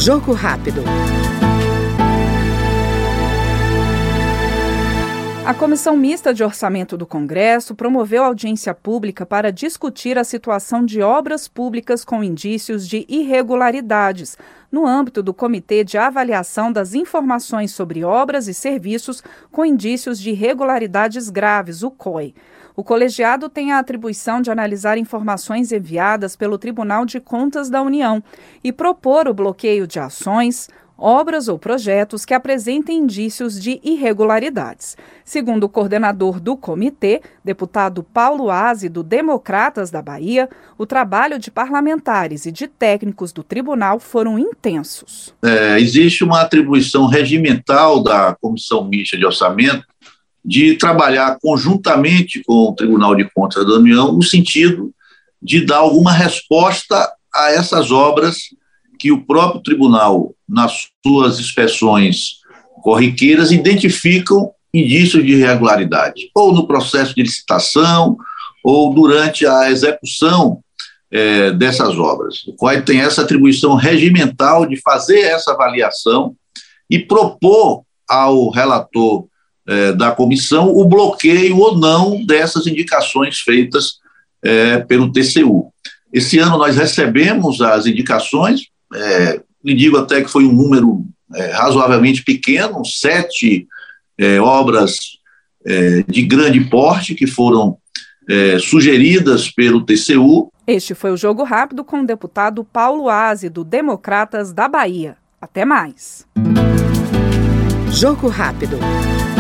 Jogo rápido. A Comissão Mista de Orçamento do Congresso promoveu audiência pública para discutir a situação de obras públicas com indícios de irregularidades, no âmbito do Comitê de Avaliação das Informações sobre Obras e Serviços com Indícios de Irregularidades Graves, o COI. O colegiado tem a atribuição de analisar informações enviadas pelo Tribunal de Contas da União e propor o bloqueio de ações, obras ou projetos que apresentem indícios de irregularidades. Segundo o coordenador do comitê, deputado Paulo Aze, do Democratas da Bahia, o trabalho de parlamentares e de técnicos do tribunal foram intensos. Existe uma atribuição regimental da Comissão Mista de Orçamento de trabalhar conjuntamente com o Tribunal de Contas da União no sentido de dar alguma resposta a essas obras que o próprio tribunal, nas suas inspeções corriqueiras, identificam indícios de irregularidade, ou no processo de licitação, ou durante a execução dessas obras. O COI tem essa atribuição regimental de fazer essa avaliação e propor ao relator da comissão o bloqueio ou não dessas indicações feitas pelo TCU. Esse ano nós recebemos as indicações, lhe digo até que foi um número razoavelmente pequeno, 7 obras de grande porte que foram sugeridas pelo TCU. Este foi o Jogo Rápido com o deputado Paulo Aze, do Democratas da Bahia. Até mais. Jogo Rápido.